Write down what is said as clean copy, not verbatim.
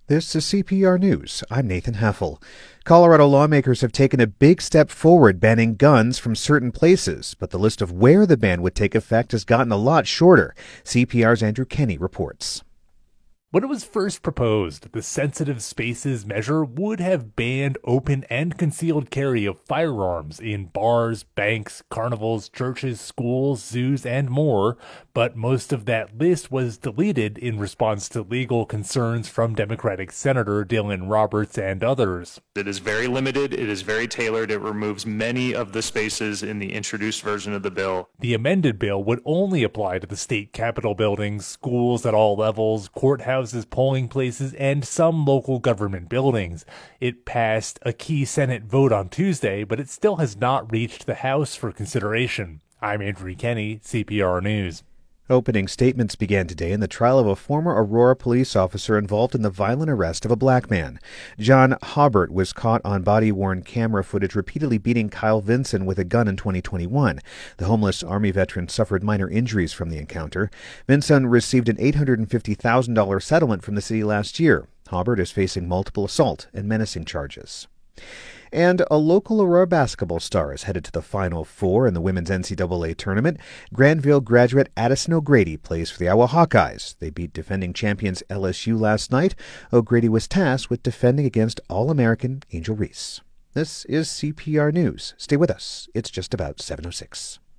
This is CPR News. I'm Nathan Heffel. Colorado lawmakers have taken a big step forward banning guns from certain places, but the list of where the ban would take effect has gotten a lot shorter. CPR's Andrew Kenny reports. When it was first proposed, the sensitive spaces measure would have banned open and concealed carry of firearms in bars, banks, carnivals, churches, schools, zoos, and more, but most of that list was deleted in response to legal concerns from Democratic Senator Dylan Roberts and others. It is very limited, it is very tailored, it removes many of the spaces in the introduced version of the bill. The amended bill would only apply to the state capitol buildings, schools at all levels, courthouses, polling places, and some local government buildings. It passed a key Senate vote on Tuesday, but it still has not reached the House for consideration. I'm Andrew Kenny, CPR News. Opening statements began today in the trial of a former Aurora police officer involved in the violent arrest of a black man. John Haubert was caught on body-worn camera footage repeatedly beating Kyle Vinson with a gun in 2021. The homeless Army veteran suffered minor injuries from the encounter. Vinson received an $850,000 settlement from the city last year. Haubert is facing multiple assault and menacing charges. And a local Aurora basketball star is headed to the Final Four in the women's NCAA tournament. Granville graduate Addison O'Grady plays for the Iowa Hawkeyes. They beat defending champions LSU last night. O'Grady was tasked with defending against All-American Angel Reese. This is CPR News. Stay with us. It's just about 7:06.